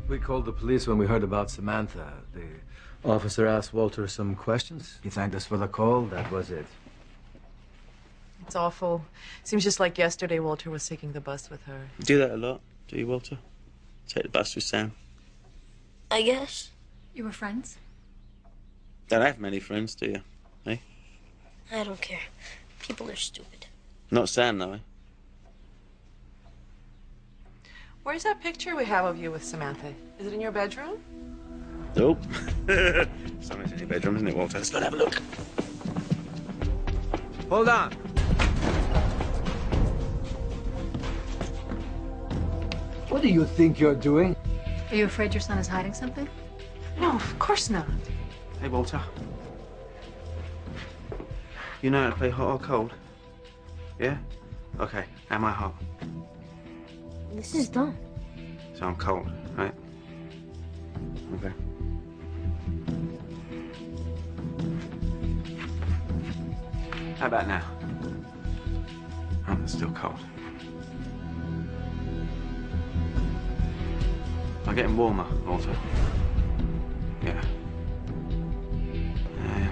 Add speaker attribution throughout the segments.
Speaker 1: We called the police when we heard about Samantha. The officer asked Walter some questions. He thanked us for the call. That was it.
Speaker 2: It's awful. Seems just like yesterday Walter was taking the bus with her.
Speaker 3: You do that a lot, do you, Walter? Take the bus with Sam?
Speaker 4: I guess.
Speaker 5: You were friends?
Speaker 3: Don't have many friends, do you? Eh?
Speaker 4: I don't care. People are stupid.
Speaker 3: Not Sam, though, eh?
Speaker 2: Where's that picture we have of you with Samantha? Is it in your bedroom?
Speaker 3: Nope. Something's in your bedroom, isn't it, Walter? Let's go and have a look.
Speaker 1: Hold on. What do you think you're doing?
Speaker 5: Are you afraid your son is hiding something?
Speaker 2: No, of course not.
Speaker 3: Hey, Walter. You know how to play hot or cold? Yeah? Okay. Am I hot?
Speaker 4: This is dumb.
Speaker 3: So I'm cold, right? Okay. How about now? I'm still cold. I'm getting warmer, Walter. Yeah. Yeah.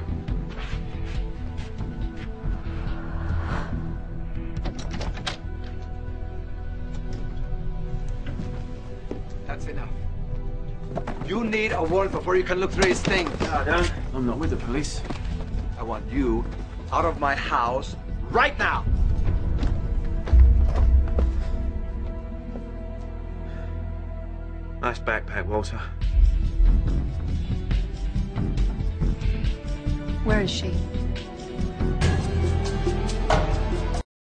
Speaker 1: That's enough. You need a warrant before you can look through his thing.
Speaker 3: No, I don't. I'm not with the police.
Speaker 1: I want you out of my house right now.
Speaker 3: Nice backpack, Walter.
Speaker 5: Where is she?